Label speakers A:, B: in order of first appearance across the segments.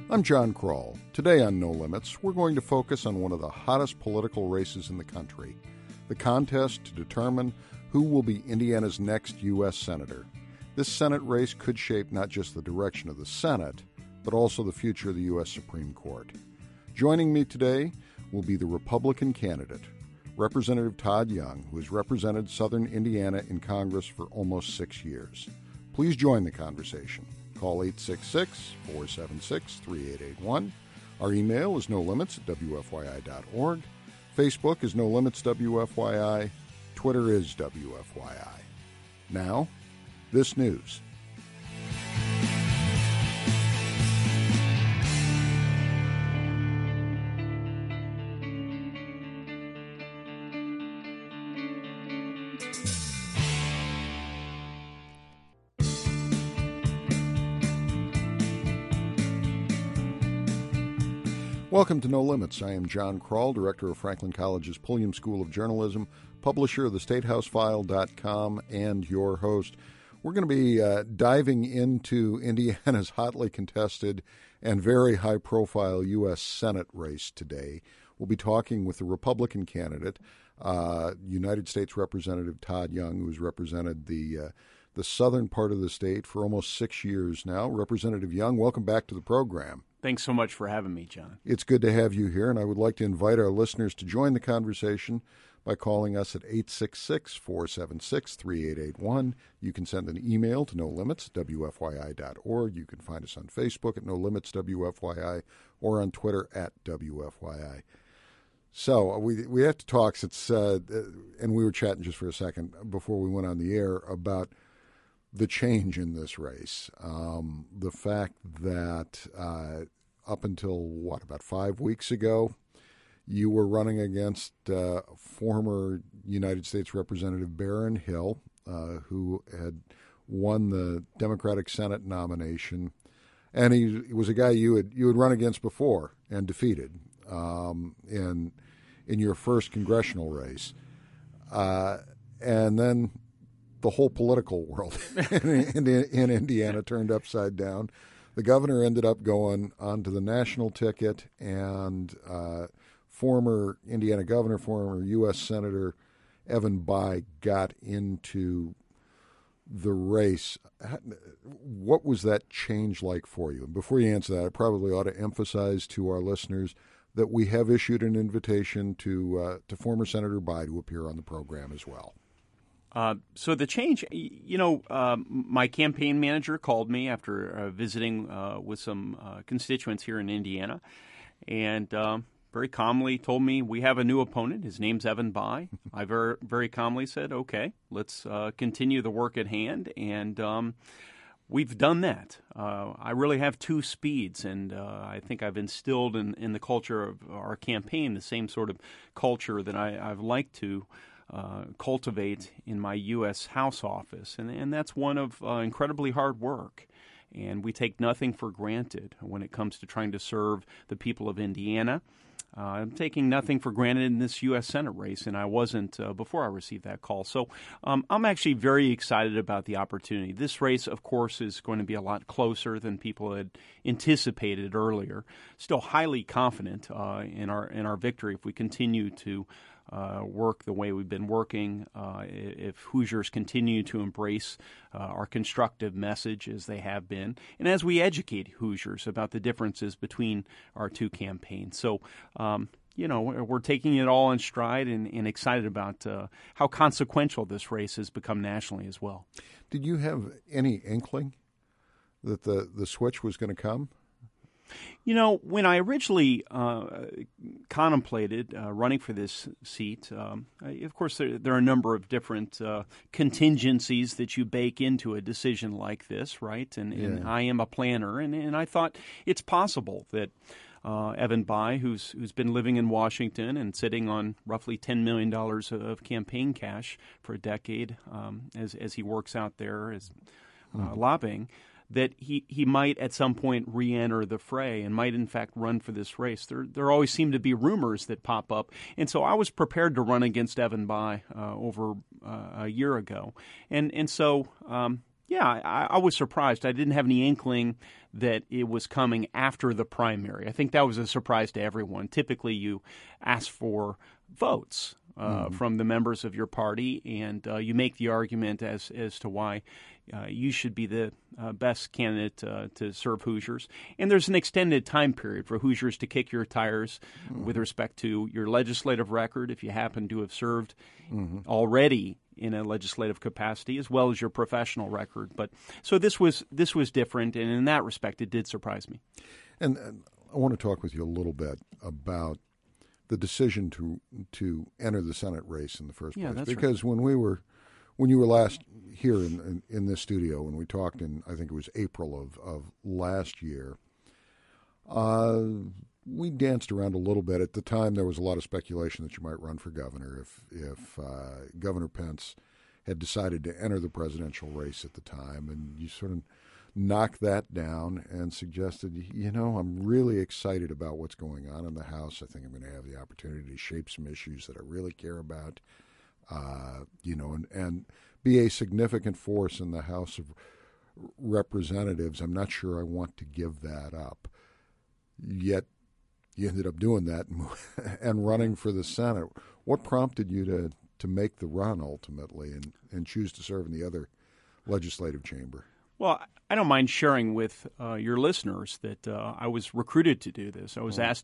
A: I'm John Kroll. Today on No Limits, we're going to focus on one of the hottest political races in the country, the contest to determine who will be Indiana's next U.S. Senator. This Senate race could shape not just the direction of the Senate, but also the future of the U.S. Supreme Court. Joining me today will be the Republican candidate, Representative Todd Young, who has represented Southern Indiana in Congress for almost 6 years. Please join the conversation. Call 866-476-3881. Our email is nolimits@wfyi.org. Facebook is No Limits WFYI. Twitter is WFYI. Now, this news. Welcome to No Limits. I am John Kroll, director of Franklin College's Pulliam School of Journalism, publisher of theStateHouseFile.com, and your host. We're going to be diving into Indiana's hotly contested and very high-profile U.S. Senate race today. We'll be talking with the Republican candidate, United States Representative Todd Young, who's represented the southern part of the state for almost 6 years now. Representative Young, welcome back to the program.
B: Thanks so much for having me, John.
A: It's good to have you here, and I would like to invite our listeners to join the conversation by calling us at 866-476-3881. You can send an email to nolimits@wfyi.org. You can find us on Facebook at nolimitswfyi or on Twitter at WFYI. So we have to talk, and we were chatting just for a second before we went on the air about the change in this race. The fact that up until, about 5 weeks ago, you were running against former United States Representative Baron Hill, who had won the Democratic Senate nomination. And he was a guy you had run against before and defeated in your first congressional race. And then the whole political world in Indiana turned upside down. The governor ended up going onto the national ticket, and former Indiana governor, former U.S. Senator Evan Bayh got into the race. What was that change like for you? And before you answer that, I probably ought to emphasize to our listeners that we have issued an invitation to former Senator Bayh to appear on the program as well.
B: So the change, my campaign manager called me after visiting with some constituents here in Indiana, and very calmly told me we have a new opponent. His name's Evan Bayh. I very, very calmly said, okay, let's continue the work at hand, and we've done that. I really have two speeds, and I think I've instilled in the culture of our campaign the same sort of culture that I've liked to cultivate in my U.S. House office, and that's one of incredibly hard work. And we take nothing for granted when it comes to trying to serve the people of Indiana. I'm taking nothing for granted in this U.S. Senate race, and I wasn't before I received that call. So I'm actually very excited about the opportunity. This race, of course, is going to be a lot closer than people had anticipated earlier. Still highly confident in our victory if we continue to work the way we've been working, if Hoosiers continue to embrace our constructive message as they have been, and as we educate Hoosiers about the differences between our two campaigns. So, we're taking it all in stride and excited about how consequential this race has become nationally as well.
A: Did you have any inkling that the switch was going to come?
B: When I originally contemplated running for this seat, of course, there are a number of different contingencies that you bake into a decision like this, right? And I am a planner, and I thought it's possible that Evan Bayh, who's been living in Washington and sitting on roughly $10 million of campaign cash for a decade as he works out there as lobbying, that he might at some point re-enter the fray and might in fact run for this race. There always seem to be rumors that pop up, and so I was prepared to run against Evan Bayh over a year ago, and so Yeah, I was surprised. I didn't have any inkling that it was coming after the primary. I think that was a surprise to everyone. Typically, you ask for votes from the members of your party, and you make the argument as to why you should be the best candidate to serve Hoosiers. And there's an extended time period for Hoosiers to kick your tires with respect to your legislative record, if you happen to have served already in a legislative capacity, as well as your professional record. But so this was different, and in that respect, it did surprise me.
A: And I want to talk with you a little bit about the decision to enter the Senate race in the first place.
B: That's
A: because right. when you were last here in this studio, when we talked in, I think it was April of last year, we danced around a little bit. At the time, there was a lot of speculation that you might run for governor if Governor Pence had decided to enter the presidential race at the time, and you sort of knocked that down and suggested, I'm really excited about what's going on in the House. I think I'm going to have the opportunity to shape some issues that I really care about, and be a significant force in the House of Representatives. I'm not sure I want to give that up. Yet you ended up doing that and running for the Senate. What prompted you to make the run ultimately and choose to serve in the other legislative chamber?
B: Well, I don't mind sharing with your listeners that I was recruited to do this. I was asked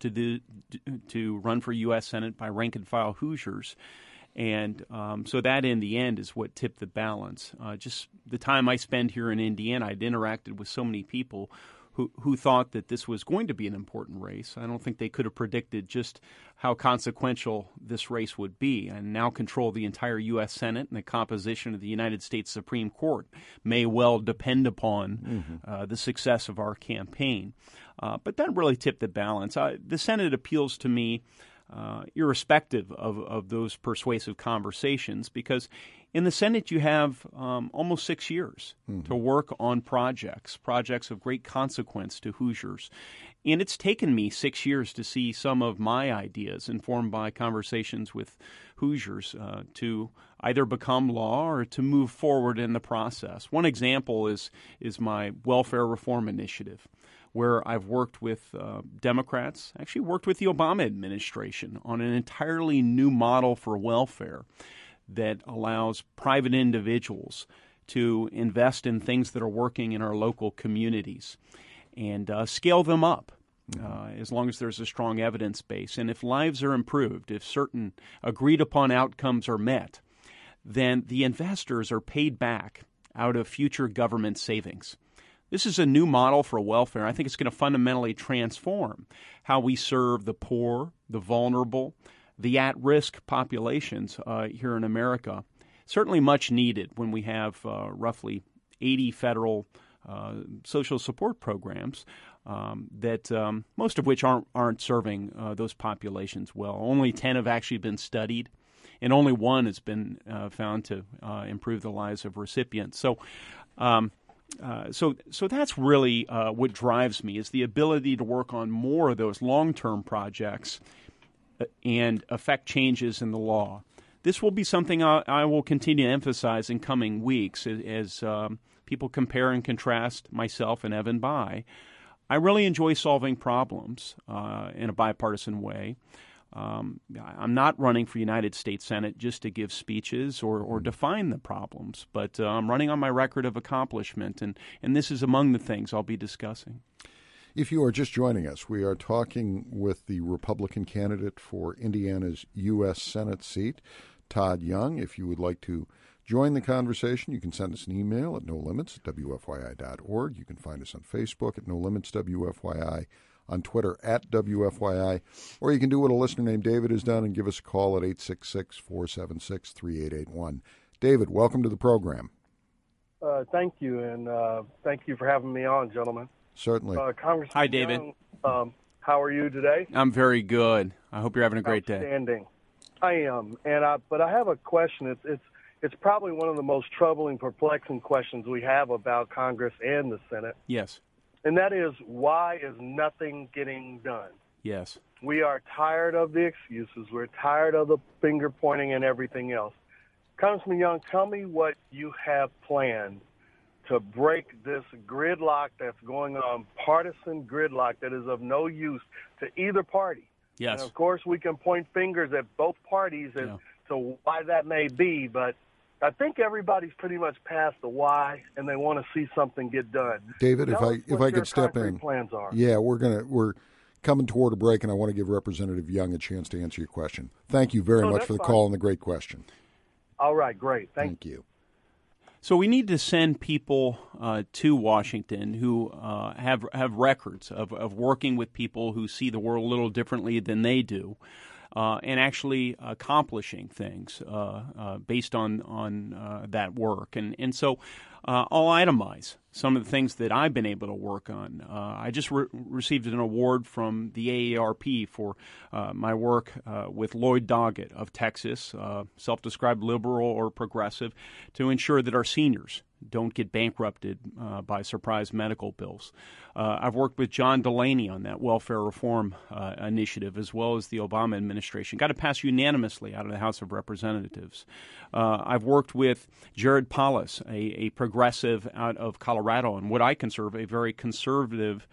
B: to run for U.S. Senate by rank-and-file Hoosiers. And so that, in the end, is what tipped the balance. Just the time I spent here in Indiana, I'd interacted with so many people who thought that this was going to be an important race. I don't think they could have predicted just how consequential this race would be. And now control the entire U.S. Senate, and the composition of the United States Supreme Court may well depend upon the success of our campaign. But that really tipped the balance. The Senate appeals to me irrespective of those persuasive conversations, because in the Senate you have almost 6 years to work on projects of great consequence to Hoosiers. And it's taken me 6 years to see some of my ideas informed by conversations with Hoosiers to either become law or to move forward in the process. One example is my welfare reform initiative, where I've worked with Democrats, actually worked with the Obama administration on an entirely new model for welfare that allows private individuals to invest in things that are working in our local communities and scale them up as long as there's a strong evidence base. And if lives are improved, if certain agreed-upon outcomes are met, then the investors are paid back out of future government savings. This is a new model for welfare. I think it's going to fundamentally transform how we serve the poor, the vulnerable, the at-risk populations here in America. Certainly much needed when we have roughly 80 federal social support programs that most of which aren't serving those populations well. Only 10 have actually been studied, and only one has been found to improve the lives of recipients. So that's really what drives me, is the ability to work on more of those long-term projects and affect changes in the law. This will be something I will continue to emphasize in coming weeks as people compare and contrast myself and Evan Bayh. I really enjoy solving problems in a bipartisan way. I'm not running for United States Senate just to give speeches or define the problems, but I'm running on my record of accomplishment, and this is among the things I'll be discussing.
A: If you are just joining us, we are talking with the Republican candidate for Indiana's U.S. Senate seat, Todd Young. If you would like to join the conversation, you can send us an email at nolimits@wfyi.org. You can find us on Facebook at nolimitswfyi, on Twitter at WFYI, or you can do what a listener named David has done and give us a call at 866-476-3881. David, welcome to the program.
C: Thank you, and thank you for having me on, gentlemen.
A: Certainly.
C: Congressman
B: Hi, David.
C: Young, how are you today?
B: I'm very good. I hope you're having a great day.
C: Outstanding. I am, but I have a question. It's probably one of the most troubling, perplexing questions we have about Congress and the Senate.
B: Yes.
C: And that is, why is nothing getting done?
B: Yes.
C: We are tired of the excuses. We're tired of the finger pointing and everything else. Congressman Young, tell me what you have planned to break this gridlock that's going on, partisan gridlock that is of no use to either party.
B: Yes.
C: And, of course, we can point fingers at both parties as to why that may be, but I think everybody's pretty much past the why, and they want to see something get done.
A: David, if I could step in.
C: Plans are.
A: Yeah, we're coming toward a break, and I want to give Representative Young a chance to answer your question. Thank you very much for the call and the great question.
C: All right, great. Thank
A: you.
B: So we need to send people to Washington who have records of working with people who see the world a little differently than they do, and actually accomplishing things based on that work. And so I'll itemize some of the things that I've been able to work on. I just received an award from the AARP for my work with Lloyd Doggett of Texas, self-described liberal or progressive, to ensure that our seniors don't get bankrupted by surprise medical bills. I've worked with John Delaney on that welfare reform initiative, as well as the Obama administration. Got to pass unanimously out of the House of Representatives. I've worked with Jared Polis, a progressive out of Colorado, and what I consider a very conservative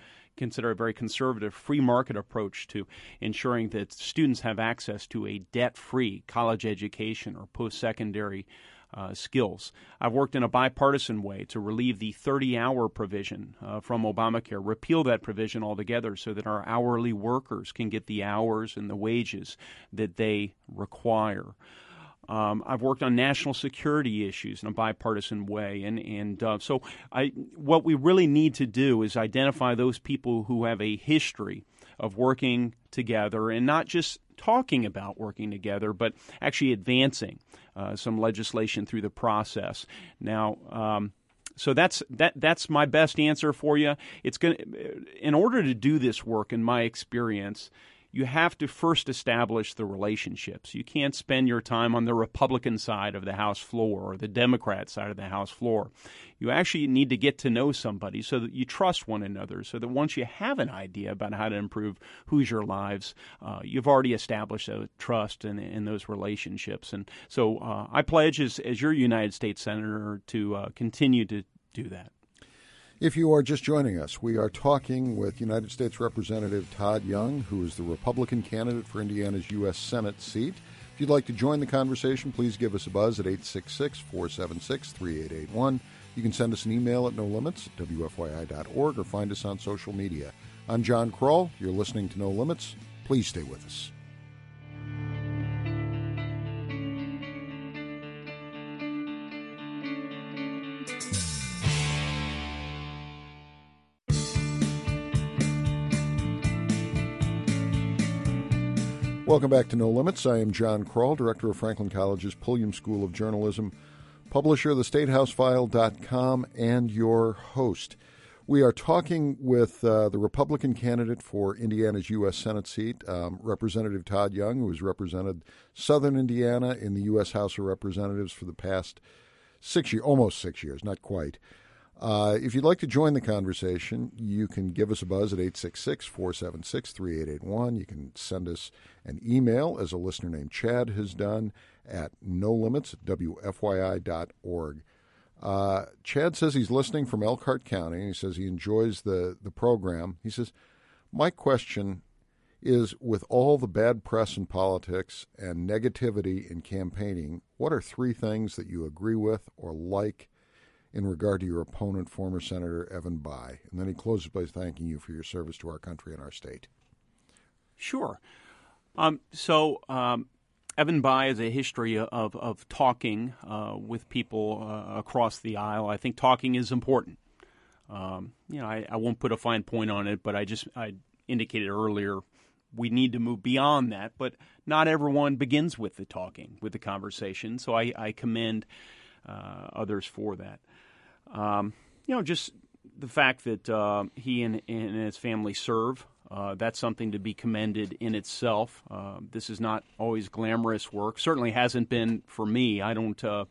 B: free market approach to ensuring that students have access to a debt-free college education or post-secondary skills. I've worked in a bipartisan way to relieve the 30-hour provision from Obamacare, repeal that provision altogether so that our hourly workers can get the hours and the wages that they require. I've worked on national security issues in a bipartisan way, and so what we really need to do is identify those people who have a history of working together, and not just talking about working together, but actually advancing some legislation through the process. Now, so that's my best answer for you. In order to do this work, in my experience, you have to first establish the relationships. You can't spend your time on the Republican side of the House floor or the Democrat side of the House floor. You actually need to get to know somebody so that you trust one another, so that once you have an idea about how to improve Hoosier lives, you've already established a trust in those relationships. And so I pledge as your United States Senator to continue to do that.
A: If you are just joining us, we are talking with United States Representative Todd Young, who is the Republican candidate for Indiana's U.S. Senate seat. If you'd like to join the conversation, please give us a buzz at 866-476-3881. You can send us an email at nolimits@wfyi.org or find us on social media. I'm John Kroll. You're listening to No Limits. Please stay with us. Welcome back to No Limits. I am John Kroll, director of Franklin College's Pulliam School of Journalism, publisher of theStateHouseFile.com, and your host. We are talking with the Republican candidate for Indiana's U.S. Senate seat, Representative Todd Young, who has represented Southern Indiana in the U.S. House of Representatives for the past almost 6 years, not quite. If you'd like to join the conversation, you can give us a buzz at 866-476-3881. You can send us an email, as a listener named Chad has done, at nolimits@wfyi.org. Chad says he's listening from Elkhart County. He says he enjoys the program. He says, my question is, with all the bad press in politics and negativity in campaigning, what are three things that you agree with or like in regard to your opponent, former Senator Evan Bayh? And then he closes by thanking you for your service to our country and our state.
B: Sure. So Evan Bayh has a history of talking with people across the aisle. I think talking is important. I won't put a fine point on it, but I indicated earlier we need to move beyond that. But not everyone begins with the talking, with the conversation. So I commend others for that. Just the fact that he and his family serve, that's something to be commended in itself. This is not always glamorous work. Certainly hasn't been for me. I don't have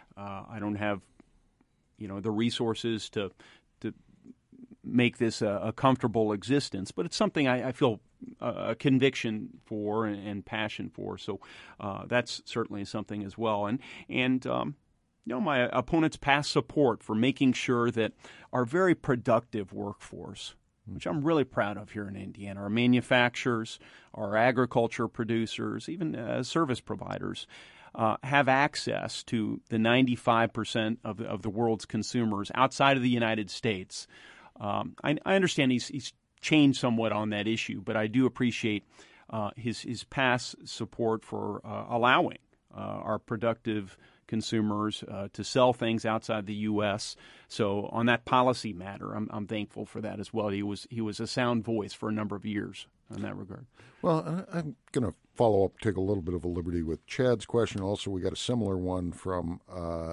B: the resources to make this a comfortable existence, but it's something I feel a conviction for and passion for. So that's certainly something as well. And my opponent's past support for making sure that our very productive workforce, which I'm really proud of here in Indiana, our manufacturers, our agriculture producers, even service providers, have access to the 95% of the world's consumers outside of the United States. I understand he's changed somewhat on that issue, but I do appreciate his past support for allowing our productive consumers to sell things outside the U.S. So on that policy matter, I'm thankful for that as well. He was a sound voice for a number of years in that regard.
A: Well, I'm going to follow up, take a little bit of a liberty with Chad's question. Also, we got a similar one from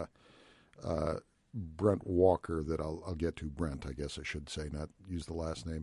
A: Brent Walker that I'll get to. Brent, I guess I should say, not use the last name.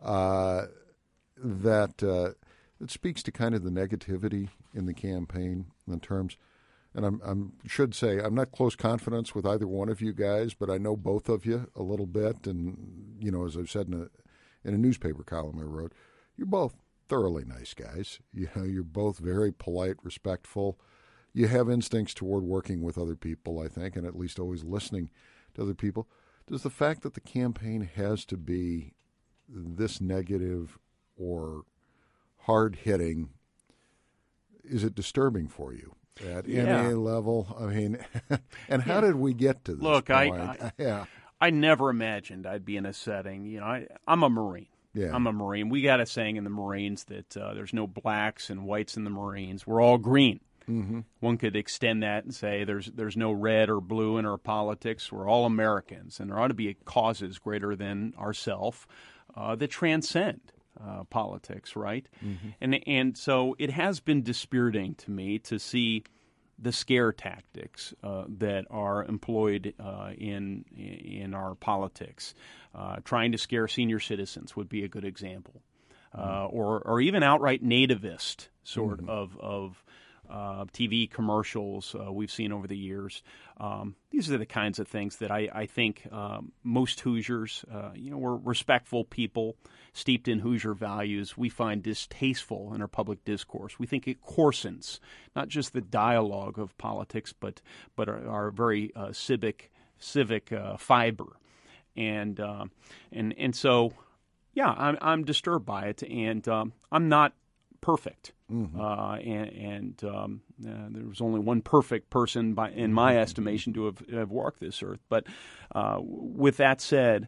A: That it speaks to kind of the negativity in the campaign in terms, and should say I'm not close confidence with either one of you guys, but I know both of you a little bit, and as I've said in a newspaper column I wrote, you're both thoroughly nice guys. You're both very polite, respectful. You have instincts toward working with other people, I think, and at least always listening to other people. Does the fact that the campaign has to be this negative or hard-hitting, is it disturbing for you at any level? I mean, and how did we get to this point?
B: I never imagined I'd be in a setting. I'm a Marine.
A: Yeah.
B: I'm a Marine. We got a saying in the Marines that there's no blacks and whites in the Marines. We're all green.
A: Mm-hmm.
B: One could extend that and say there's no red or blue in our politics. We're all Americans, and there ought to be causes greater than ourselves that transcend politics, right?
A: Mm-hmm.
B: And so it has been dispiriting to me to see the scare tactics that are employed in our politics. Trying to scare senior citizens would be a good example, or even outright nativist sort of TV commercials we've seen over the years. These are the kinds of things that I think most Hoosiers, we're respectful people, steeped in Hoosier values, we find distasteful in our public discourse. We think it coarsens not just the dialogue of politics, but our very civic fiber, and so I'm disturbed by it, and I'm not perfect.
A: Mm-hmm.
B: There was only one perfect person, in my estimation, to have walked this earth. But with that said,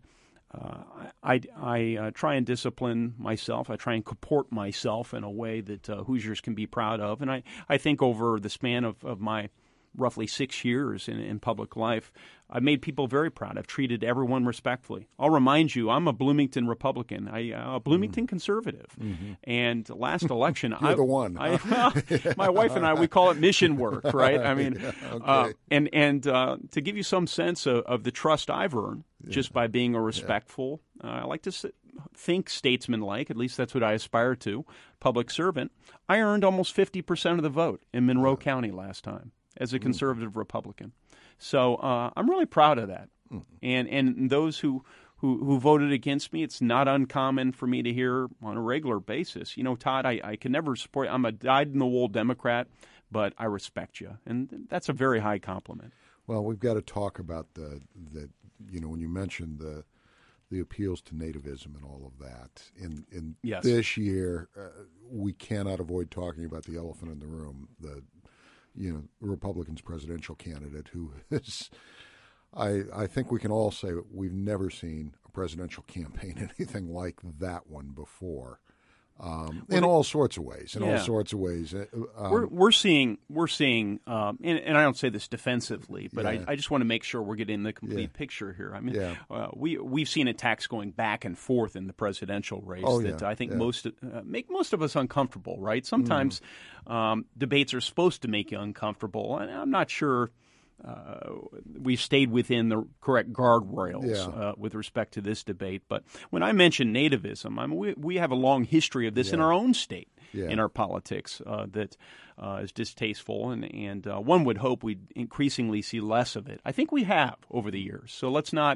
B: I try and discipline myself. I try and comport myself in a way that Hoosiers can be proud of. And I think over the span of my roughly 6 years in public life, I've made people very proud. I've treated everyone respectfully. I'll remind you, I'm a Bloomington Republican, a Bloomington conservative.
A: Mm-hmm.
B: And last election,
A: You're the one.
B: My wife and I, we call it mission work, right? I mean,
A: okay.
B: And to give you some sense of the trust I've earned just by being a respectful, I like to think statesman-like, at least that's what I aspire to, public servant. I earned almost 50% of the vote in Monroe County last time as a conservative Republican. So I'm really proud of that. And those who voted against me, it's not uncommon for me to hear on a regular basis, Todd, I can never support you. I'm a dyed-in-the-wool Democrat, but I respect you. And that's a very high compliment.
A: Well, we've got to talk about when you mentioned the appeals to nativism and all of that. In
B: yes.
A: This year, we cannot avoid talking about the elephant in the room, the Republicans' presidential candidate, who is, I think we can all say we've never seen a presidential campaign anything like that one before, in all sorts of ways. All sorts of ways.
B: We're seeing, and I don't say this defensively, but I just want to make sure we're getting the complete picture here. I mean, we've seen attacks going back and forth in the presidential race that I think make most of us uncomfortable. Right? Sometimes debates are supposed to make you uncomfortable, and I'm not sure we've stayed within the correct guardrails with respect to this debate. But when I mention nativism, I mean, we have a long history of this in our own state, in our politics, that is distasteful, and one would hope we'd increasingly see less of it. I think we have over the years. So let's not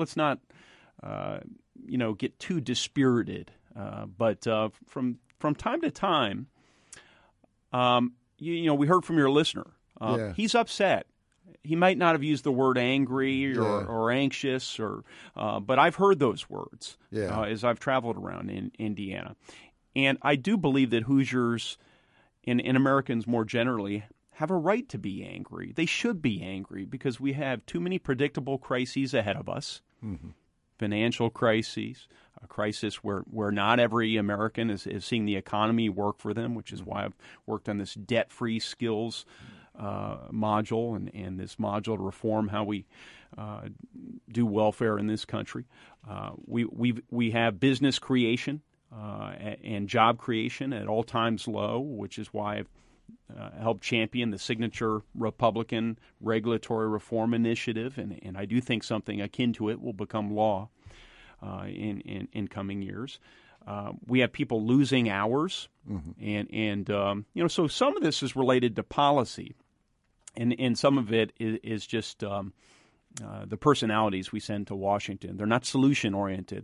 B: get too dispirited. But from time to time, we heard from your listener. He's upset. he might not have used the word angry or anxious, but I've heard those words as I've traveled around in Indiana. And I do believe that Hoosiers and Americans more generally have a right to be angry. They should be angry because we have too many predictable crises ahead of us. Mm-hmm. Financial crises, a crisis where not every American is seeing the economy work for them, which is why I've worked on this debt-free skills module and this module to reform how we do welfare in this country. We have business creation and job creation at all times low, which is why I've helped champion the signature Republican Regulatory Reform Initiative, and I do think something akin to it will become law in coming years. We have people losing hours, and so some of this is related to policy, and some of it is just the personalities we send to Washington. They're not solution oriented.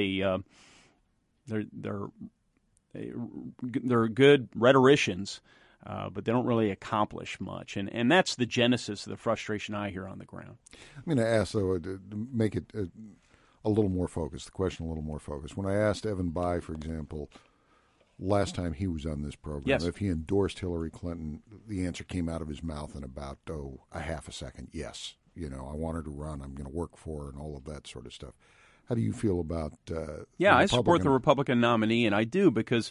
B: They're good rhetoricians. But they don't really accomplish much. And that's the genesis of the frustration I hear on the ground.
A: I'm going to ask, though, to make it a little more focused, the question a little more focused. When I asked Evan Bayh, for example, last time he was on this program, if he endorsed Hillary Clinton, the answer came out of his mouth in about, a half a second. Yes. I want her to run. I'm going to work for her and all of that sort of stuff. How do you feel about
B: I support the Republican nominee, and I do because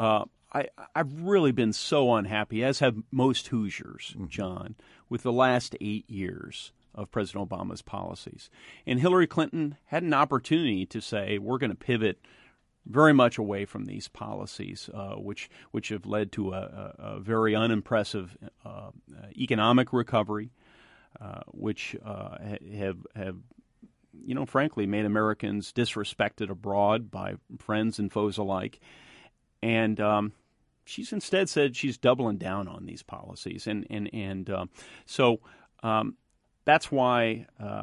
B: I've really been so unhappy, as have most Hoosiers, John, with the last 8 years of President Obama's policies. And Hillary Clinton had an opportunity to say, we're going to pivot very much away from these policies, which have led to a very unimpressive economic recovery, which have frankly made Americans disrespected abroad by friends and foes alike. And she's instead said she's doubling down on these policies, so that's why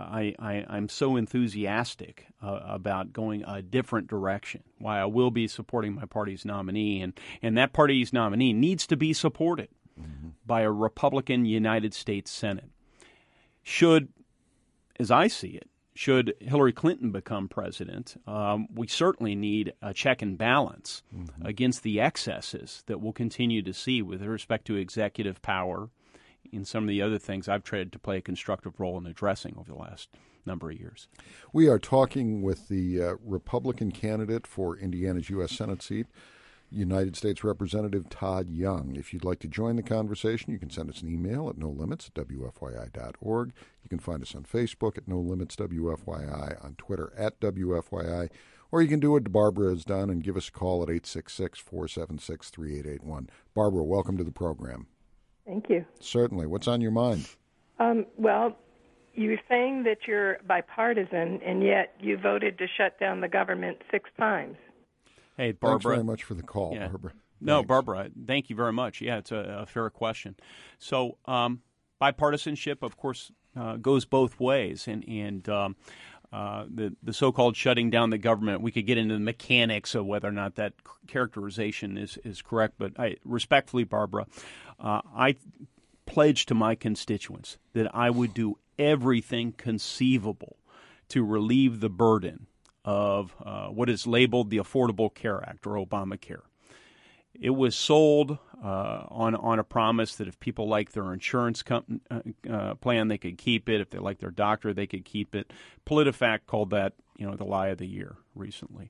B: I'm so enthusiastic about going a different direction. Why I will be supporting my party's nominee, and that party's nominee needs to be supported by a Republican United States Senate. Should, as I see it, should Hillary Clinton become president, we certainly need a check and balance against the excesses that we'll continue to see with respect to executive power and some of the other things I've tried to play a constructive role in addressing over the last number of years.
A: We are talking with the Republican candidate for Indiana's U.S. Senate seat, United States Representative Todd Young. If you'd like to join the conversation, you can send us an email at nolimits@wfyi.org. You can find us on Facebook at nolimitswfyi, on Twitter at WFYI, or you can do what Barbara has done and give us a call at 866-476-3881. Barbara, welcome to the program.
D: Thank you.
A: Certainly. What's on your mind?
D: Well, you're saying that you're bipartisan, and yet you voted to shut down the government 6 times.
B: Hey, Barbara.
A: Thanks very much for the call, Barbara.
B: No, Barbara, thank you very much. Yeah, it's a fair question. So bipartisanship, of course, goes both ways. And the so-called shutting down the government, we could get into the mechanics of whether or not that characterization is correct. But respectfully, Barbara, I pledged to my constituents that I would do everything conceivable to relieve the burden of what is labeled the Affordable Care Act, or Obamacare. It was sold on a promise that if people like their insurance plan, they could keep it. If they like their doctor, they could keep it. PolitiFact called that, the lie of the year recently.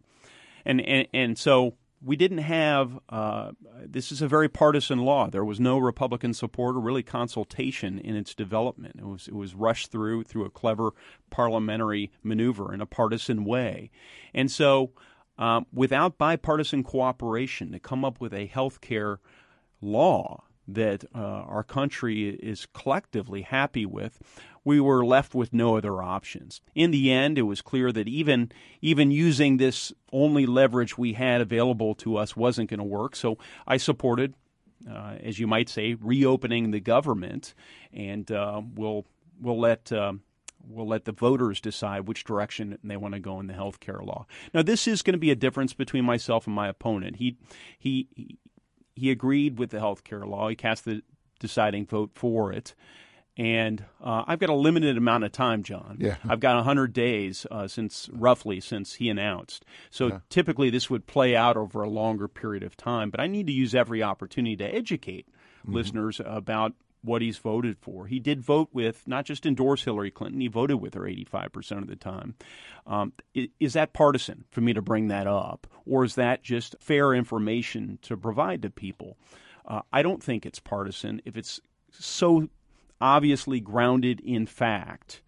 B: And so we didn't have this is a very partisan law. There was no Republican support or really consultation in its development. It was rushed through a clever parliamentary maneuver in a partisan way. And so without bipartisan cooperation to come up with a health care law that our country is collectively happy with, we were left with no other options. In the end, it was clear that even using this only leverage we had available to us wasn't going to work. So I supported, as you might say, reopening the government, and we'll let the voters decide which direction they want to go in the health care law. Now, this is going to be a difference between myself and my opponent. He agreed with the health care law. He cast the deciding vote for it. And I've got a limited amount of time, John.
A: Yeah.
B: I've got 100 days since he announced. So typically this would play out over a longer period of time. But I need to use every opportunity to educate listeners about what he's voted for. He did vote with, not just endorse Hillary Clinton, he voted with her 85% of the time. Is that partisan for me to bring that up? Or is that just fair information to provide to people? I don't think it's partisan if it's so obviously grounded in fact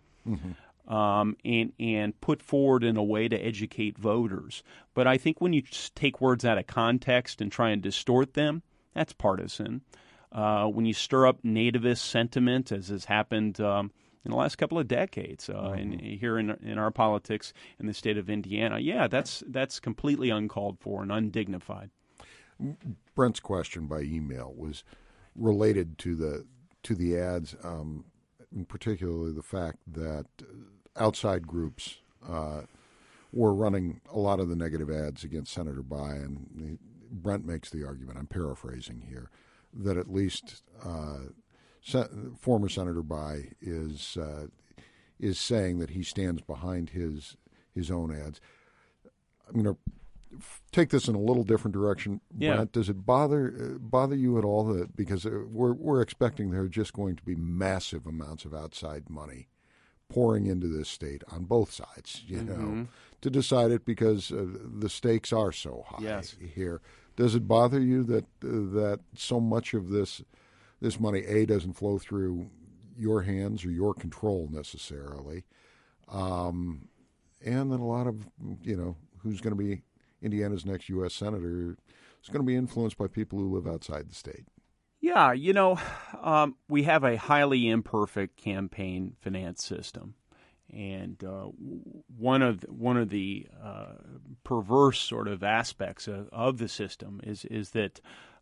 B: and put forward in a way to educate voters. But I think when you just take words out of context and try and distort them, that's partisan. When you stir up nativist sentiment, as has happened in the last couple of decades here in our politics in the state of Indiana, that's completely uncalled for and undignified.
A: Brent's question by email was related to the ads, and particularly the fact that outside groups were running a lot of the negative ads against Senator Bayh, and Brent makes the argument, I'm paraphrasing here, that at least former Senator Bayh is saying that he stands behind his own ads. I'm going to take this in a little different direction.
B: Yeah.
A: Brent, does it bother you at all that because we're expecting there are just going to be massive amounts of outside money pouring into this state on both sides, you know, to decide it because the stakes are so high here. Does it bother you that so much of this money doesn't flow through your hands or your control necessarily, and that a lot of who's going to be Indiana's next U.S. senator is going to be influenced by people who live outside the state?
B: Yeah, we have a highly imperfect campaign finance system, and one of the perverse sort of aspects of the system is that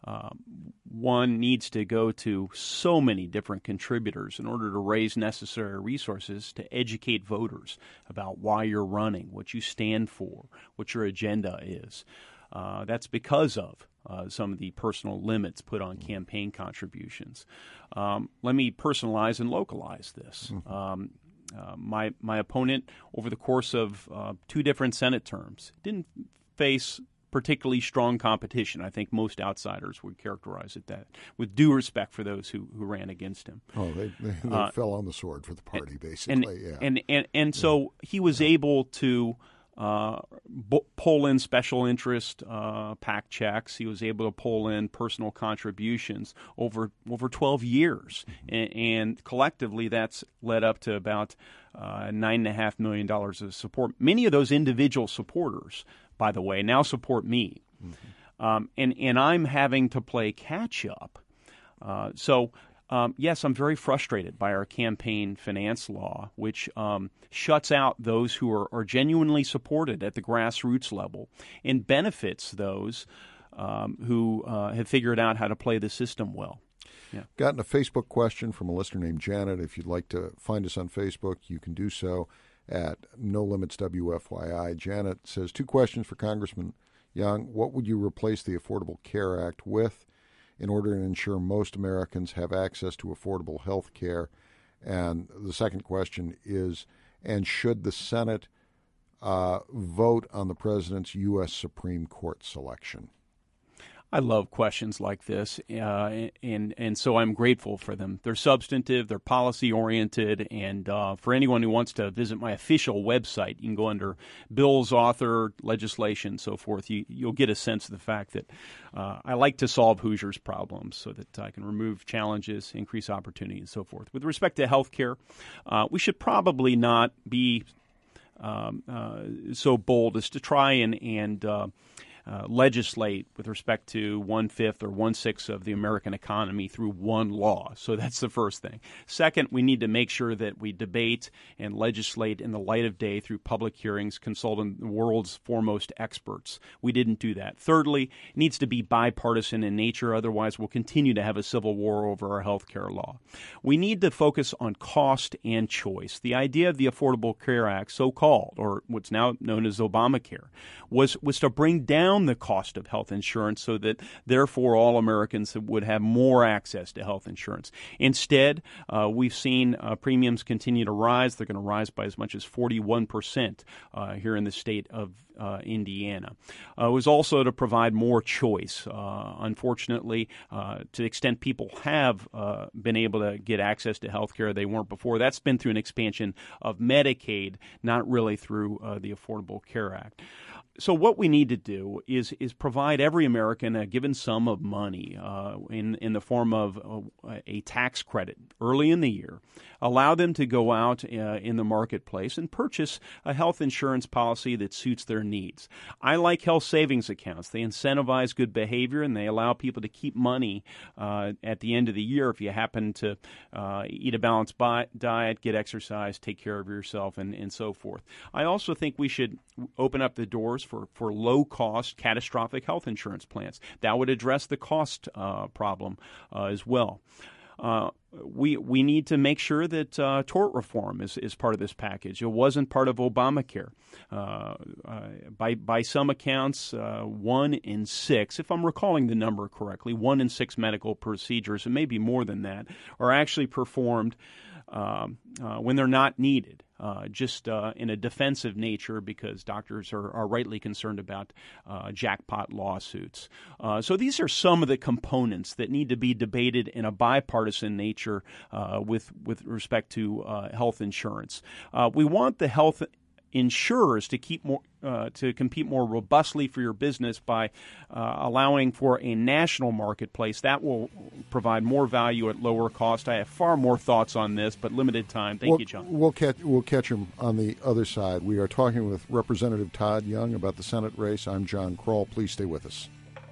B: one needs to go to so many different contributors in order to raise necessary resources to educate voters about why you're running, what you stand for, what your agenda is. That's because of some of the personal limits put on campaign contributions. Let me personalize and localize this. My opponent, over the course of 2 different Senate terms, didn't face particularly strong competition. I think most outsiders would characterize it that, with due respect for those who ran against him.
A: Oh, they fell on the sword for the party, basically.
B: And so he was able to pull in special interest PAC checks. He was able to pull in personal contributions over 12 years, and collectively that's led up to about $9.5 million of support. Many of those individual supporters, by the way, now support me, and I'm having to play catch up. Yes, I'm very frustrated by our campaign finance law, which shuts out those who are genuinely supported at the grassroots level and benefits those who have figured out how to play the system well. Yeah.
A: Gotten a Facebook question from a listener named Janet. If you'd like to find us on Facebook, you can do so at No Limits WFYI. Janet says, 2 questions for Congressman Young. What would you replace the Affordable Care Act with in order to ensure most Americans have access to affordable health care? And the second question is, and should the Senate vote on the president's U.S. Supreme Court selection?
B: I love questions like this, and so I'm grateful for them. They're substantive, they're policy-oriented, and for anyone who wants to visit my official website, you can go under bills, author, legislation, so forth. You'll get a sense of the fact that I like to solve Hoosiers' problems so that I can remove challenges, increase opportunity, and so forth. With respect to health care, we should probably not be so bold as to try and legislate with respect to 1/5 or 1/6 of the American economy through one law. So that's the first thing. Second, we need to make sure that we debate and legislate in the light of day through public hearings, consulting the world's foremost experts. We didn't do that. Thirdly, it needs to be bipartisan in nature. Otherwise, we'll continue to have a civil war over our health care law. We need to focus on cost and choice. The idea of the Affordable Care Act, so-called, or what's now known as Obamacare, was to bring down down the cost of health insurance so that therefore all Americans would have more access to health insurance. Instead, we've seen premiums continue to rise. They're going to rise by as much as 41% here in the state of Indiana. It was also to provide more choice. Unfortunately, to the extent people have been able to get access to health care they weren't before, that's been through an expansion of Medicaid, not really through the Affordable Care Act. So what we need to do is provide every American a given sum of money in the form of a tax credit early in the year, allow them to go out in the marketplace and purchase a health insurance policy that suits their needs. I like health savings accounts. They incentivize good behavior, and they allow people to keep money at the end of the year if you happen to eat a balanced diet, get exercise, take care of yourself, and so forth. I also think we should open up the doors for low-cost, catastrophic health insurance plans. That would address the cost problem as well. We need to make sure that tort reform is part of this package. It wasn't part of Obamacare. By some accounts, 1 in 6, if I'm recalling the number correctly, 1 in 6 medical procedures, and maybe more than that, are actually performed when they're not needed. Just in a defensive nature because doctors are rightly concerned about jackpot lawsuits. So these are some of the components that need to be debated in a bipartisan nature with respect to health insurance. We want the health insurers to compete more robustly for your business by allowing for a national marketplace. That will provide more value at lower cost. I have far more thoughts on this, but limited time. Thank you, John.
A: We'll catch him on the other side. We are talking with Representative Todd Young about the Senate race. I'm John Kroll. Please stay with us.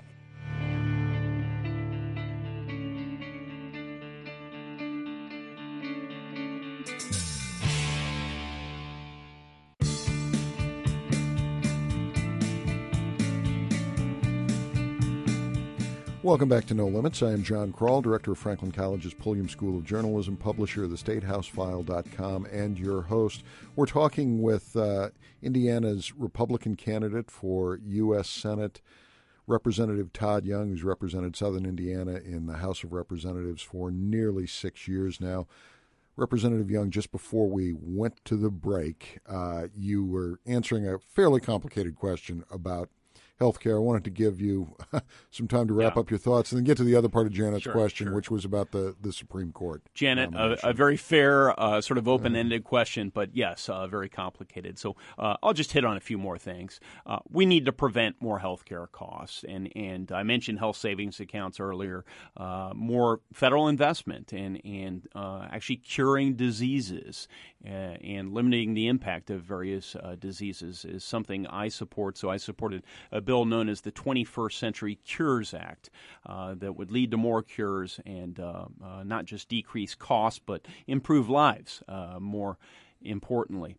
A: Welcome back to No Limits. I am John Kroll, director of Franklin College's Pulliam School of Journalism, publisher of theStateHouseFile.com, and your host. We're talking with Indiana's Republican candidate for U.S. Senate, Representative Todd Young, who's represented Southern Indiana in the House of Representatives for nearly 6 years now. Representative Young, just before we went to the break, you were answering a fairly complicated question about healthcare. I wanted to give you some time to wrap up your thoughts and then get to the other part of Janet's question, which was about the Supreme Court.
B: Janet, a very fair, sort of open-ended question, but yes, very complicated. So I'll just hit on a few more things. We need to prevent more healthcare costs, and I mentioned health savings accounts earlier. More federal investment and actually curing diseases and limiting the impact of various diseases is something I support. So I supported a bill known as the 21st Century Cures Act that would lead to more cures and not just decrease costs, but improve lives, more importantly.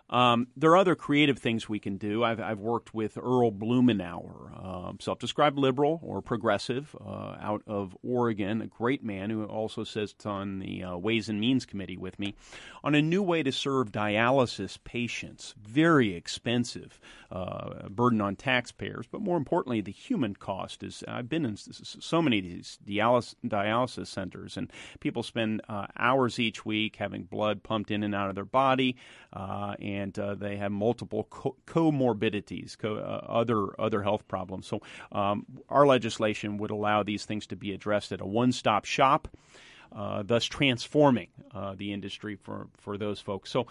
B: There are other creative things we can do. I've worked with Earl Blumenauer, self-described liberal or progressive, out of Oregon, a great man who also sits on the Ways and Means Committee with me, on a new way to serve dialysis patients. Very expensive, burden on taxpayers, but more importantly, the human cost is. I've been in so many of these dialysis centers, and people spend hours each week having blood pumped in and out of their body, and they have multiple comorbidities, other health problems. So our legislation would allow these things to be addressed at a one-stop shop, thus transforming the industry for those folks. So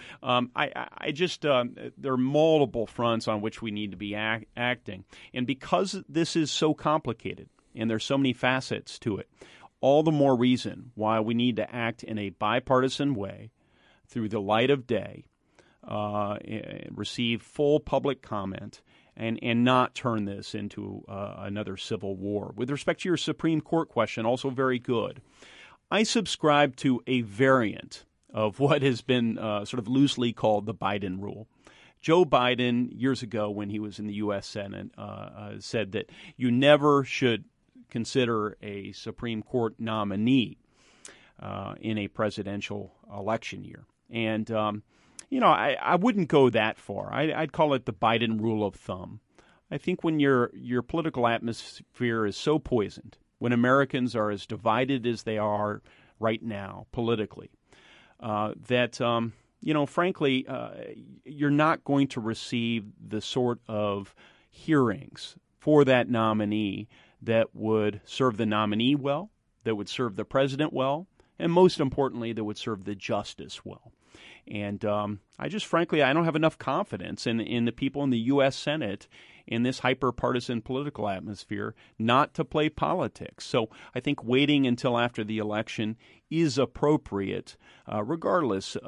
B: I just there are multiple fronts on which we need to be acting. And because this is so complicated and there's so many facets to it, all the more reason why we need to act in a bipartisan way through the light of day, receive full public comment, and not turn this into another civil war. With respect to your Supreme Court question, also very good. I subscribe to a variant of what has been sort of loosely called the Biden rule. Joe Biden, years ago when he was in the U.S. Senate, said that you never should consider a Supreme Court nominee in a presidential election year. And I wouldn't go that far. I'd call it the Biden rule of thumb. I think when your political atmosphere is so poisoned, when Americans are as divided as they are right now politically, that frankly, you're not going to receive the sort of hearings for that nominee that would serve the nominee well, that would serve the president well, and most importantly, that would serve the justice well. And I don't have enough confidence in the people in the U.S. Senate in this hyper-partisan political atmosphere not to play politics. So I think waiting until after the election is appropriate, regardless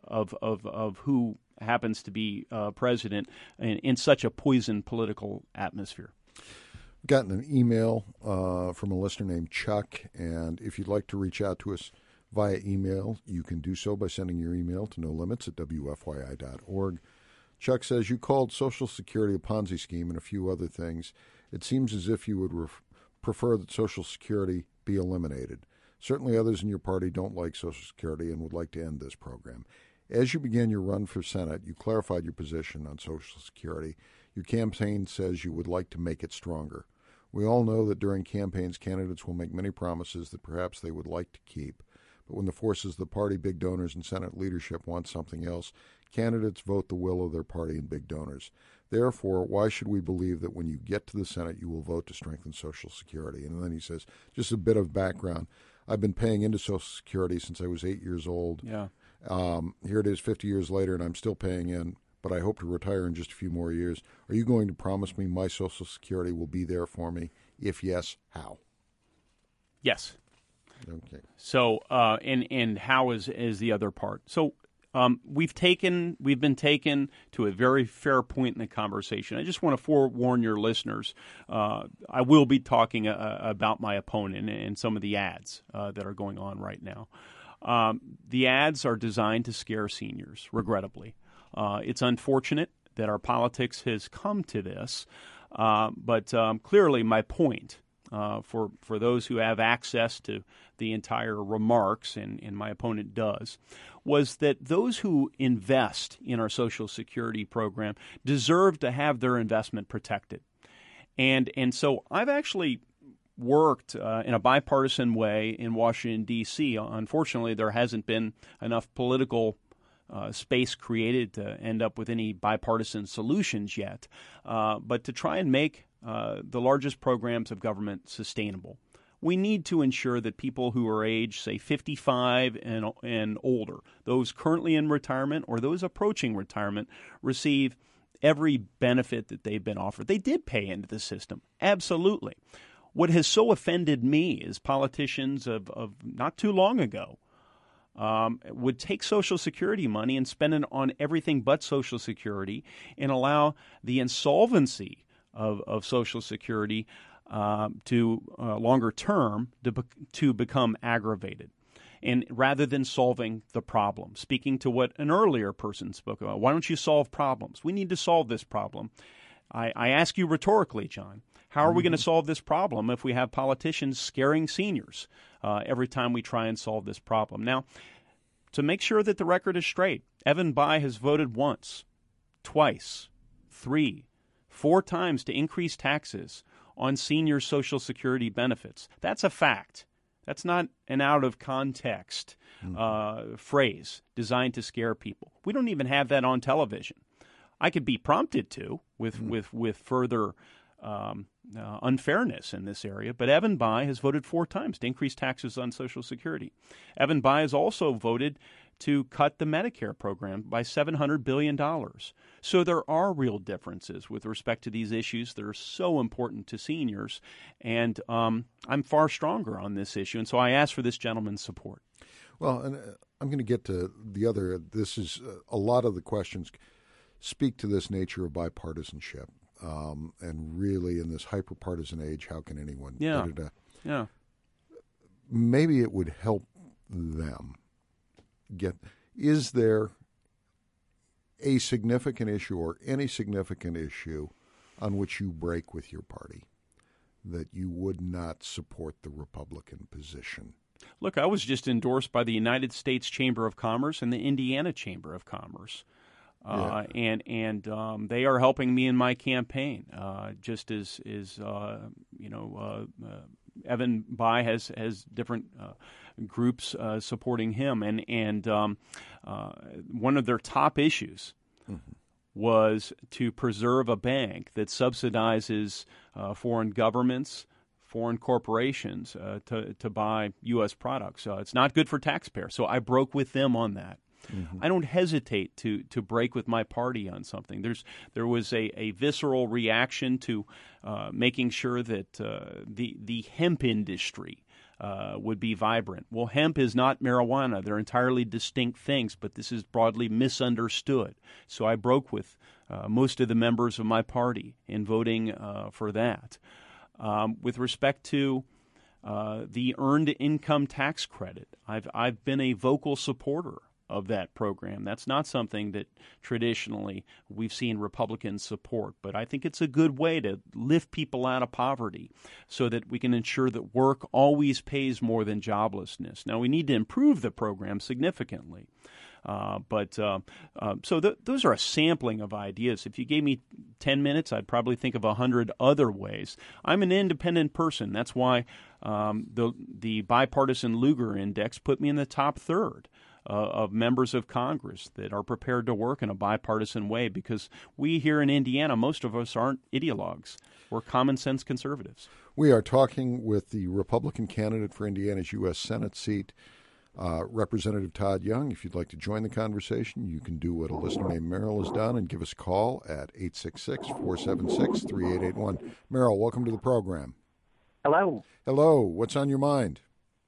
B: of who happens to be president in such a poisoned political atmosphere.
A: Gotten an email from a listener named Chuck, and if you'd like to reach out to us via email, you can do so by sending your email to nolimits@wfyi.org. Chuck says, you called Social Security a Ponzi scheme and a few other things. It seems as if you would prefer that Social Security be eliminated. Certainly others in your party don't like Social Security and would like to end this program. As you began your run for Senate, you clarified your position on Social Security. Your campaign says you would like to make it stronger. We all know that during campaigns, candidates will make many promises that perhaps they would like to keep. But when the forces of the party, big donors, and Senate leadership want something else, candidates vote the will of their party and big donors. Therefore, why should we believe that when you get to the Senate, you will vote to strengthen Social Security? And then he says, just a bit of background. I've been paying into Social Security since I was 8 years old.
B: Yeah.
A: Here it is 50 years later, and I'm still paying in, but I hope to retire in just a few more years. Are you going to promise me my Social Security will be there for me? If yes, how?
B: Yes.
A: Okay.
B: So, and how is the other part? So, we've been taken to a very fair point in the conversation. I just want to forewarn your listeners. I will be talking about my opponent and some of the ads that are going on right now. The ads are designed to scare seniors, regrettably. It's unfortunate that our politics has come to this, but clearly my point, for those who have access to the entire remarks, and my opponent does, was that those who invest in our Social Security program deserve to have their investment protected. And so I've actually worked in a bipartisan way in Washington, D.C. Unfortunately, there hasn't been enough political space created to end up with any bipartisan solutions yet, but to try and make the largest programs of government sustainable. We need to ensure that people who are age, say, 55 and older, those currently in retirement or those approaching retirement, receive every benefit that they've been offered. They did pay into the system, absolutely. What has so offended me is politicians of not too long ago would take Social Security money and spend it on everything but Social Security and allow the insolvency of Social Security to longer term to become aggravated. And rather than solving the problem, speaking to what an earlier person spoke about, why don't you solve problems? We need to solve this problem. I ask you rhetorically, John, how are we going to solve this problem if we have politicians scaring seniors every time we try and solve this problem? Now, to make sure that the record is straight, Evan Bayh has voted once, twice, 3, 4 times to increase taxes on senior Social Security benefits. That's a fact. That's not an out-of-context phrase designed to scare people. We don't even have that on television. I could be prompted to with further unfairness in this area, but Evan Bayh has voted 4 times to increase taxes on Social Security. Evan Bayh has also voted to cut the Medicare program by $700 billion. So there are real differences with respect to these issues that are so important to seniors, and I'm far stronger on this issue, and so I ask for this gentleman's support.
A: Well, and I'm going to get to the other. This is a lot of the questions speak to this nature of bipartisanship, and really in this hyper-partisan age, how can anyone?
B: Yeah.
A: Maybe it would help them get. Is there a significant issue or any significant issue on which you break with your party that you would not support the Republican position?
B: Look, I was just endorsed by the United States Chamber of Commerce and the Indiana Chamber of Commerce. and they are helping me in my campaign, just as Evan Bayh has different groups supporting him, and one of their top issues was to preserve a bank that subsidizes foreign governments, foreign corporations to buy U.S. products. It's not good for taxpayers. So I broke with them on that. I don't hesitate to break with my party on something. There was a visceral reaction to making sure that the hemp industry would be vibrant. Well, hemp is not marijuana. They're entirely distinct things, but this is broadly misunderstood. So I broke with most of the members of my party in voting for that. With respect to the earned income tax credit, I've been a vocal supporter of that program. That's not something that traditionally we've seen Republicans support, but I think it's a good way to lift people out of poverty so that we can ensure that work always pays more than joblessness. Now, we need to improve the program significantly. So those are a sampling of ideas. If you gave me 10 minutes, I'd probably think of 100 other ways. I'm an independent person. That's why the bipartisan Lugar Index put me in the top third of members of Congress that are prepared to work in a bipartisan way, because we here in Indiana, most of us aren't ideologues. We're common sense conservatives.
A: We are talking with the Republican candidate for Indiana's U.S. Senate seat, Representative Todd Young. If you'd like to join the conversation, you can do what a listener named Merrill has done and give us a call at 866-476-3881. Merrill, welcome to the program.
E: Hello.
A: Hello. What's on your mind?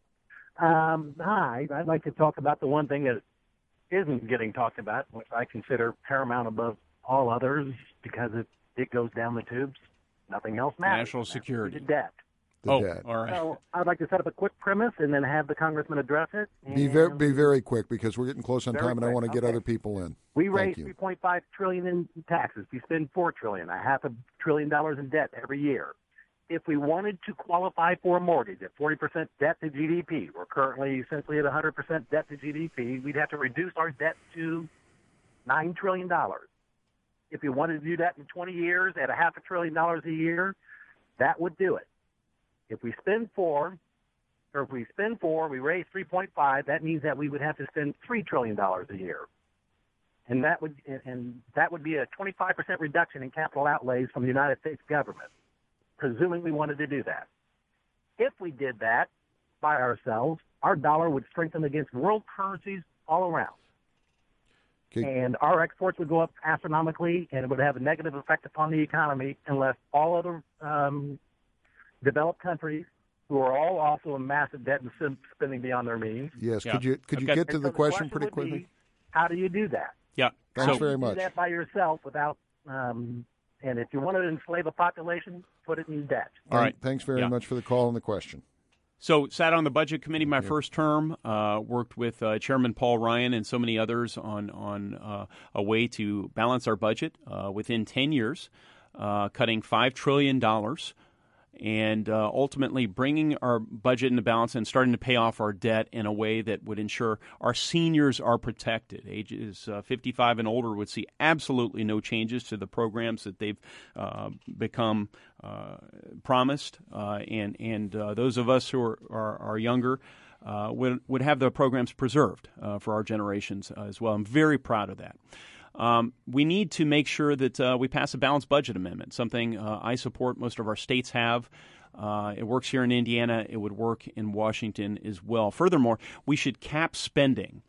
E: Hi. I'd like to talk about the one thing that isn't getting talked about, which I consider paramount above all others, because if it goes down the tubes, nothing else matters.
B: National security.
E: The debt.
A: Debt.
B: All right.
E: So I'd like to set up a quick premise and then have the congressman address it.
A: Be very quick, because we're getting close on time, and I want to get
E: okay.
A: other people in.
E: We raise $3.5 trillion in taxes. We spend $4 trillion, $500 billion in debt every year. If we wanted to qualify for a mortgage at 40% debt to GDP, we're currently essentially at 100% debt to GDP, we'd have to reduce our debt to $9 trillion. If we wanted to do that in 20 years at $500 billion a year, that would do it. If we spend four, we raise 3.5, that means that we would have to spend $3 trillion a year. And that would be a 25% reduction in capital outlays from the United States government, presuming we wanted to do that. If we did that by ourselves, our dollar would strengthen against world currencies all around. Okay. And our exports would go up astronomically, and it would have a negative effect upon the economy unless all other developed countries, who are all also in massive debt and spending beyond their means.
A: Yes. Yeah. Could you get to the question pretty quickly?
E: How do you do that?
B: Yeah.
A: Thanks very much.
E: Do that by yourself without and if you want to enslave a population, put it in debt.
A: All right. Thanks very much for the call and the question.
B: So, sat on the Budget Committee my first term, worked with Chairman Paul Ryan and so many others on a way to balance our budget within 10 years, cutting $5 trillion, and ultimately bringing our budget into balance and starting to pay off our debt in a way that would ensure our seniors are protected. Ages 55 and older would see absolutely no changes to the programs that they've become promised, and those of us who are younger would have the programs preserved for our generations as well. I'm very proud of that. We need to make sure that we pass a balanced budget amendment, something I support. Most of our states have. It works here in Indiana. It would work in Washington as well. Furthermore, we should cap spending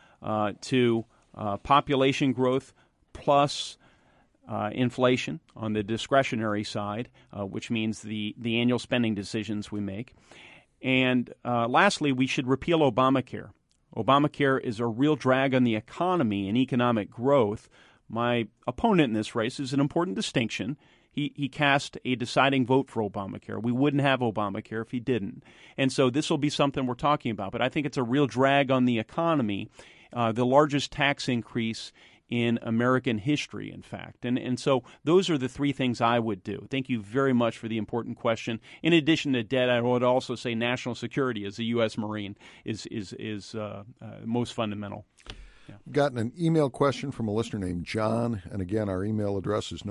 B: to population growth plus inflation on the discretionary side, which means the annual spending decisions we make. And lastly, we should repeal Obamacare. Obamacare is a real drag on the economy and economic growth. My opponent in this race is an important distinction. He cast a deciding vote for Obamacare. We wouldn't have Obamacare if he didn't. And so this will be something we're talking about. But I think it's a real drag on the economy, the largest tax increase in American history, in fact. And so those are the three things I would do. Thank you very much for the important question. In addition to debt, I would also say national security as a U.S. Marine is most fundamental. Yeah.
A: We've gotten an email question from a listener named John, and again, our email address is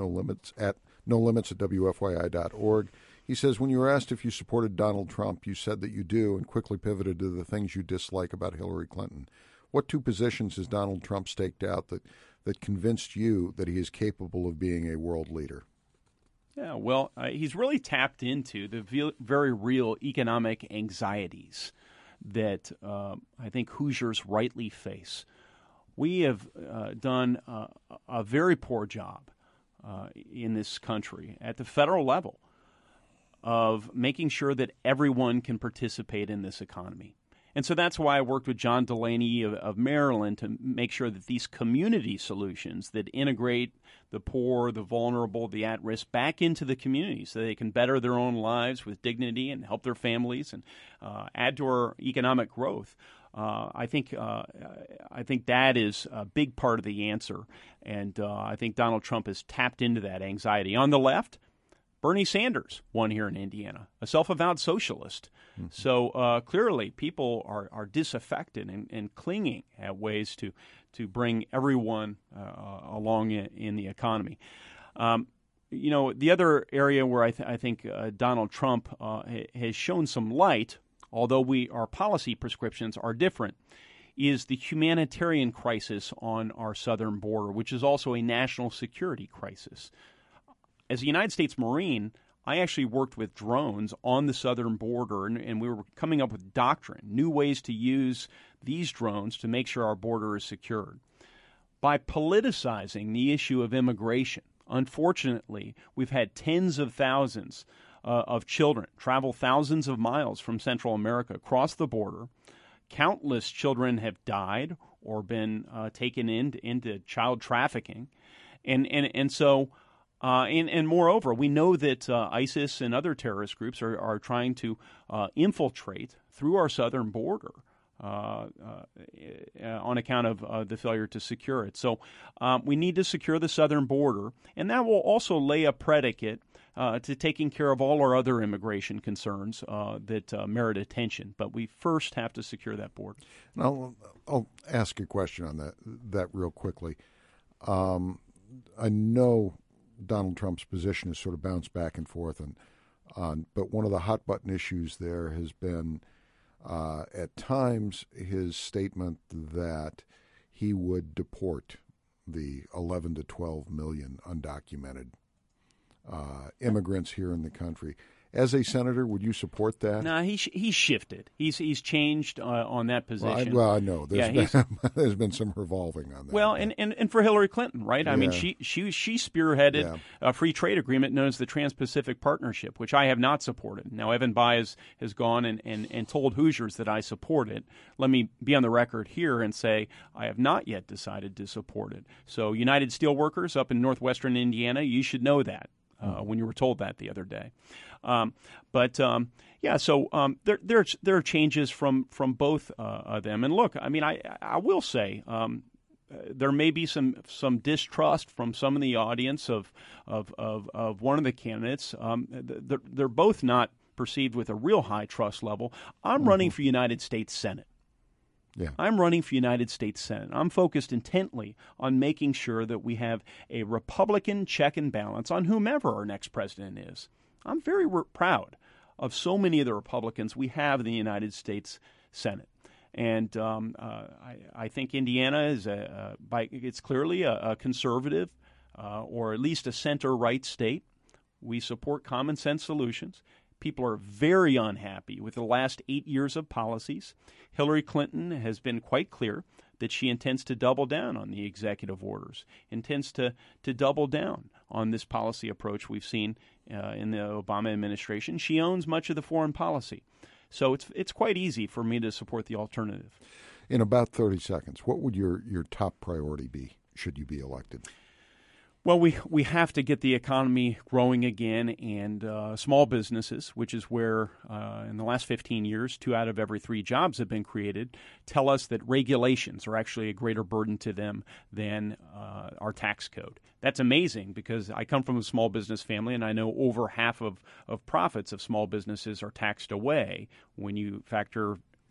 A: nolimits@wfyi.org. He says, when you were asked if you supported Donald Trump, you said that you do and quickly pivoted to the things you dislike about Hillary Clinton. What two positions has Donald Trump staked out that convinced you that he is capable of being a world leader?
B: Yeah, well, he's really tapped into the very real economic anxieties that I think Hoosiers rightly face. We have done a very poor job in this country at the federal level of making sure that everyone can participate in this economy. And so that's why I worked with John Delaney of Maryland to make sure that these community solutions that integrate the poor, the vulnerable, the at-risk back into the community so they can better their own lives with dignity and help their families and add to our economic growth. I think that is a big part of the answer, and I think Donald Trump has tapped into that anxiety. On the left, Bernie Sanders won here in Indiana, a self-avowed socialist. Mm-hmm. So clearly people are disaffected and clinging at ways to bring everyone along in the economy. The other area where I think Donald Trump has shown some light, although our policy prescriptions are different, is the humanitarian crisis on our southern border, which is also a national security crisis. As a United States Marine, I actually worked with drones on the southern border, and we were coming up with doctrine, new ways to use these drones to make sure our border is secured. By politicizing the issue of immigration, unfortunately, we've had tens of thousands of children travel thousands of miles from Central America across the border. Countless children have died or been taken into child trafficking. And so moreover, we know that ISIS and other terrorist groups are trying to infiltrate through our southern border on account of the failure to secure it. So we need to secure the southern border, and that will also lay a predicate to taking care of all our other immigration concerns that merit attention. But we first have to secure that border.
A: I'll ask a question on that real quickly. I know Donald Trump's position has sort of bounced back and forth, but one of the hot button issues there has been at times his statement that he would deport the 11 to 12 million undocumented immigrants here in the country. As a senator, would you support that?
B: No, he's shifted. He's changed on that position.
A: Well, I know there's been some revolving on that.
B: Well, and for Hillary Clinton, right? I mean, she spearheaded a free trade agreement known as the Trans-Pacific Partnership, which I have not supported. Now, Evan Bayh has gone and told Hoosiers that I support it. Let me be on the record here and say I have not yet decided to support it. So, United Steelworkers up in northwestern Indiana, you should know that. When you were told that the other day. So there are changes from both of them. And look, I mean, I will say there may be some distrust from some in the audience of one of the candidates. They're both not perceived with a real high trust level. I'm running for United States Senate.
A: Yeah.
B: I'm running for United States Senate. I'm focused intently on making sure that we have a Republican check and balance on whomever our next president is. I'm very proud of so many of the Republicans we have in the United States Senate. And I think Indiana is it's clearly a conservative or at least a center-right state. We support common sense solutions. People are very unhappy with the last 8 years of policies. Hillary Clinton has been quite clear that she intends to double down on the executive orders, intends to double down on this policy approach we've seen in the Obama administration. She owns much of the foreign policy. So it's quite easy for me to support the alternative.
A: In about 30 seconds, what would your top priority be should you be elected?
B: Well, we have to get the economy growing again, and small businesses, which is where in the last 15 years, 2 out of every 3 jobs have been created, tell us that regulations are actually a greater burden to them than our tax code. That's amazing because I come from a small business family, and I know over half of profits of small businesses are taxed away when you factor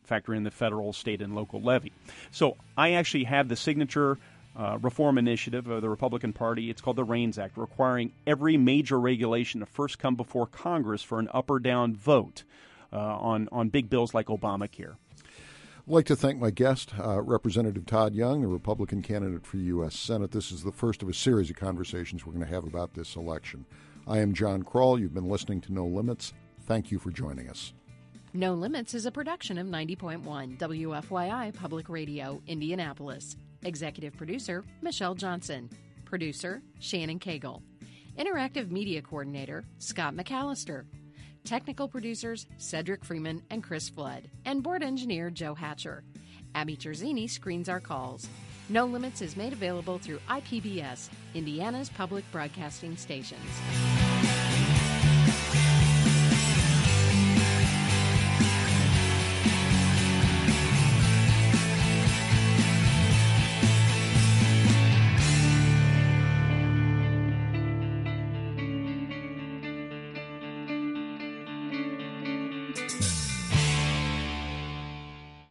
B: factor in the federal, state, and local levy. So I actually have the signature reform initiative of the Republican Party. It's called the REINS Act, requiring every major regulation to first come before Congress for an up or down vote on big bills like Obamacare.
A: I'd like to thank my guest, Representative Todd Young, the Republican candidate for U.S. Senate. This is the first of a series of conversations we're going to have about this election. I am John Kroll. You've been listening to No Limits. Thank you for joining us.
F: No Limits is a production of 90.1 WFYI Public Radio, Indianapolis. Executive producer, Michelle Johnson. Producer, Shannon Cagle. Interactive Media Coordinator, Scott McAllister. Technical producers, Cedric Freeman and Chris Flood. And board engineer, Joe Hatcher. Abby Terzini screens our calls. No Limits is made available through IPBS, Indiana's public broadcasting stations.